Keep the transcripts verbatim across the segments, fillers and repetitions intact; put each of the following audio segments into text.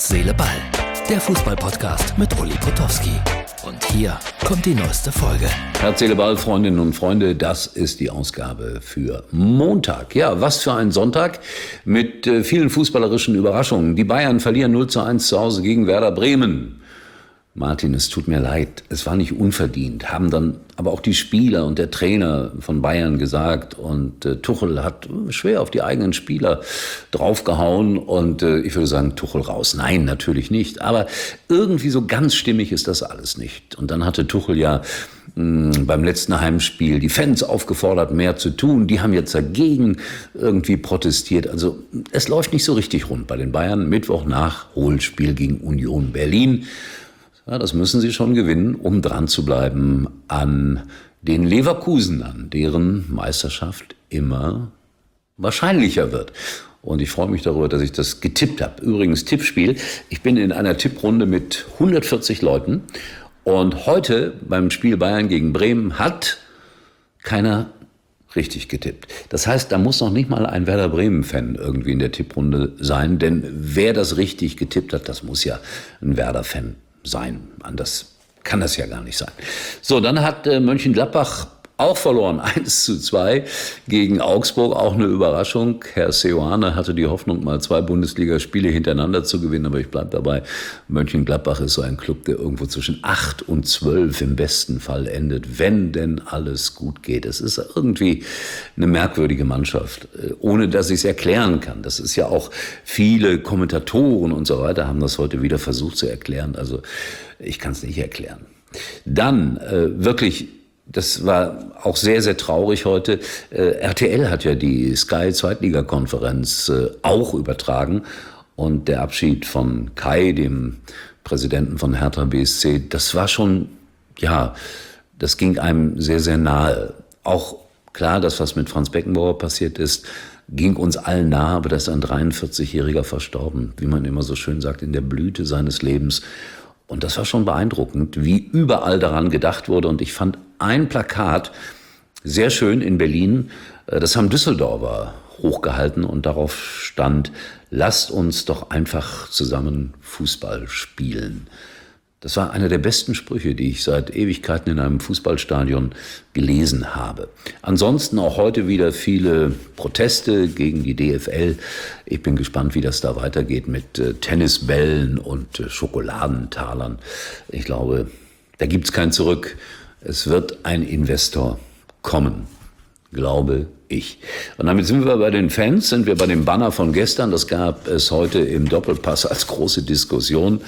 Herz, Seele, Ball. Der Fußball-Podcast mit Uli Potowski. Und hier kommt die neueste Folge. Herz, Seele, Ball, Freundinnen und Freunde, das ist die Ausgabe für Montag. Ja, was für ein Sonntag mit äh, vielen fußballerischen Überraschungen. Die Bayern verlieren null zu eins zu Hause gegen Werder Bremen. Martin, es tut mir leid, es war nicht unverdient, haben dann aber auch die Spieler und der Trainer von Bayern gesagt und äh, Tuchel hat schwer auf die eigenen Spieler draufgehauen und äh, ich würde sagen, Tuchel raus. Nein, natürlich nicht, aber irgendwie so ganz stimmig ist das alles nicht. Und dann hatte Tuchel ja mh, beim letzten Heimspiel die Fans aufgefordert, mehr zu tun, die haben jetzt dagegen irgendwie protestiert. Also es läuft nicht so richtig rund bei den Bayern. Mittwoch Nachholspiel gegen Union Berlin. Ja, das müssen sie schon gewinnen, um dran zu bleiben an den Leverkusenern, deren Meisterschaft immer wahrscheinlicher wird. Und ich freue mich darüber, dass ich das getippt habe. Übrigens, Tippspiel. Ich bin in einer Tipprunde mit hundertvierzig Leuten. Und heute beim Spiel Bayern gegen Bremen hat keiner richtig getippt. Das heißt, da muss noch nicht mal ein Werder Bremen-Fan irgendwie in der Tipprunde sein. Denn wer das richtig getippt hat, das muss ja ein Werder-Fan sein. Anders kann das ja gar nicht sein. So, dann hat äh, Mönchengladbach auch verloren, eins zu zwei gegen Augsburg, auch eine Überraschung. Herr Seoane hatte die Hoffnung, mal zwei Bundesligaspiele hintereinander zu gewinnen, aber ich bleibe dabei, Mönchengladbach ist so ein Club, der irgendwo zwischen acht und zwölf im besten Fall endet, wenn denn alles gut geht. Es ist irgendwie eine merkwürdige Mannschaft, ohne dass ich es erklären kann. Das ist ja auch, viele Kommentatoren und so weiter haben das heute wieder versucht zu erklären, also ich kann es nicht erklären. Dann äh, wirklich, das war auch sehr, sehr traurig heute. Äh, R T L hat ja die Sky-Zweitligakonferenz äh, auch übertragen. Und der Abschied von Kai, dem Präsidenten von Hertha B S C, das war schon, ja, das ging einem sehr, sehr nahe. Auch klar, das, was mit Franz Beckenbauer passiert ist, ging uns allen nahe, aber da ist ein dreiundvierzigjähriger verstorben, wie man immer so schön sagt, in der Blüte seines Lebens. Und das war schon beeindruckend, wie überall daran gedacht wurde. Und ich fand ein Plakat sehr schön in Berlin. Das haben Düsseldorfer hochgehalten und darauf stand: Lasst uns doch einfach zusammen Fußball spielen. Das war einer der besten Sprüche, die ich seit Ewigkeiten in einem Fußballstadion gelesen habe. Ansonsten auch heute wieder viele Proteste gegen die D F L. Ich bin gespannt, wie das da weitergeht mit äh, Tennisbällen und äh, Schokoladentalern. Ich glaube, da gibt's kein Zurück. Es wird ein Investor kommen, glaube ich. Und damit sind wir bei den Fans, sind wir bei dem Banner von gestern. Das gab es heute im Doppelpass als große Diskussion.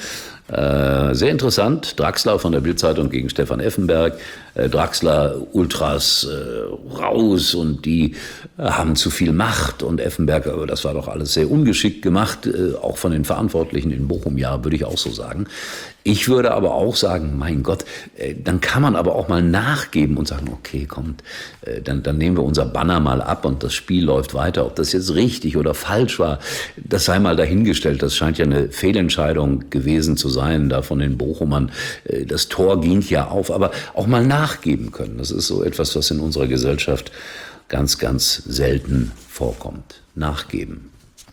Äh, sehr interessant. Draxler von der Bild-Zeitung gegen Stefan Effenberg. Äh, Draxler, Ultras äh, raus und die äh, haben zu viel Macht. Und Effenberg, aber das war doch alles sehr ungeschickt gemacht, äh, auch von den Verantwortlichen in Bochum, ja, würde ich auch so sagen. Ich würde aber auch sagen, mein Gott, äh, dann kann man aber auch mal nachgeben und sagen, okay, kommt, äh, dann, dann nehmen wir unser Banner mal ab und das Spiel läuft weiter. Ob das jetzt richtig oder falsch war, das sei mal dahingestellt. Das scheint ja eine Fehlentscheidung gewesen zu sein, da von den Bochumern. Äh, das Tor ging ja auf, aber auch mal nachgeben können. Das ist so etwas, was in unserer Gesellschaft ganz, ganz selten vorkommt. Nachgeben.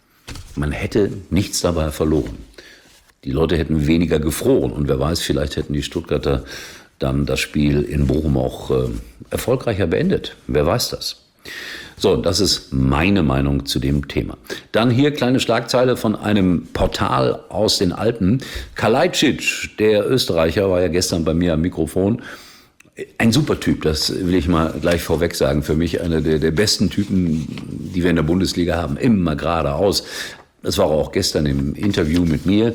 Man hätte nichts dabei verloren. Die Leute hätten weniger gefroren und wer weiß, vielleicht hätten die Stuttgarter dann das Spiel in Bochum auch äh, erfolgreicher beendet. Wer weiß das? So, das ist meine Meinung zu dem Thema. Dann hier kleine Schlagzeile von einem Portal aus den Alpen. Kalajdzic, der Österreicher, war ja gestern bei mir am Mikrofon. Ein super Typ, das will ich mal gleich vorweg sagen. Für mich einer der, der besten Typen, die wir in der Bundesliga haben. Immer geradeaus. Das war auch gestern im Interview mit mir.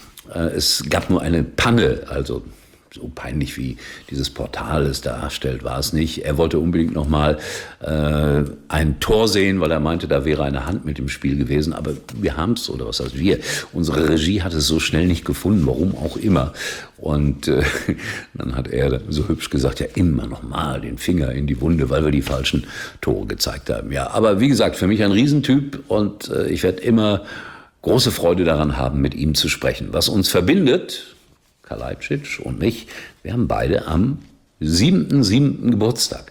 Es gab nur eine Panne, also so peinlich wie dieses Portal es darstellt, war es nicht. Er wollte unbedingt nochmal äh, ein Tor sehen, weil er meinte, da wäre eine Hand mit im Spiel gewesen. Aber wir haben es, oder was heißt wir, unsere Regie hat es so schnell nicht gefunden, warum auch immer. Und äh, dann hat er so hübsch gesagt, ja immer nochmal den Finger in die Wunde, weil wir die falschen Tore gezeigt haben. Ja, aber wie gesagt, für mich ein Riesentyp und äh, ich werde immer große Freude daran haben, mit ihm zu sprechen. Was uns verbindet, Kalajdzic und mich, wir haben beide am siebten siebten Geburtstag.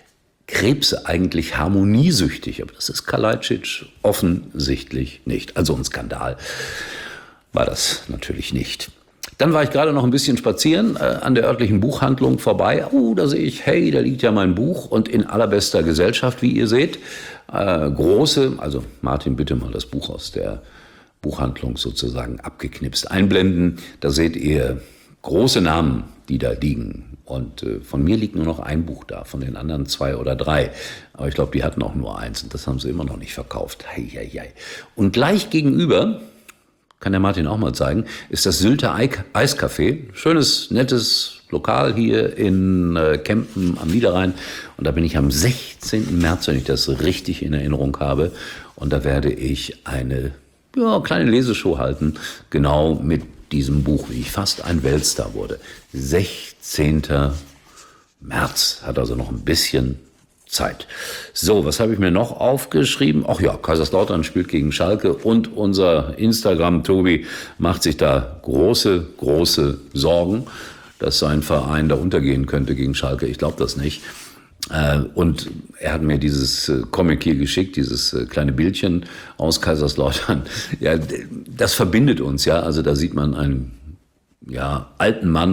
Krebse eigentlich harmoniesüchtig, aber das ist Kalajdzic offensichtlich nicht. Also ein Skandal. war das natürlich nicht. Dann war ich gerade noch ein bisschen spazieren äh, an der örtlichen Buchhandlung vorbei. Oh, da sehe ich, hey, da liegt ja mein Buch und in allerbester Gesellschaft, wie ihr seht. Äh, große, also Martin, bitte mal das Buch aus der Buchhandlung sozusagen abgeknipst einblenden. Da seht ihr große Namen, die da liegen. Und äh, von mir liegt nur noch ein Buch da, von den anderen zwei oder drei. Aber ich glaube, die hatten auch nur eins und das haben sie immer noch nicht verkauft. Hei, hei, hei. Und gleich gegenüber, kann der Martin auch mal zeigen, ist das Sylter Eiscafé. Schönes, nettes Lokal hier in äh, Kempen am Niederrhein. Und da bin ich am sechzehnten März, wenn ich das richtig in Erinnerung habe. Und da werde ich eine ja, kleine Leseshow halten, genau mit diesem Buch, wie ich fast ein Weltstar wurde. sechzehnten März, hat also noch ein bisschen Zeit. So, was habe ich mir noch aufgeschrieben? Ach ja, Kaiserslautern spielt gegen Schalke und unser Instagram-Tobi macht sich da große, große Sorgen, dass sein Verein da untergehen könnte gegen Schalke. Ich glaube das nicht. Und er hat mir dieses Comic hier geschickt, dieses kleine Bildchen aus Kaiserslautern. Ja, das verbindet uns, ja. Also da sieht man einen ja, alten Mann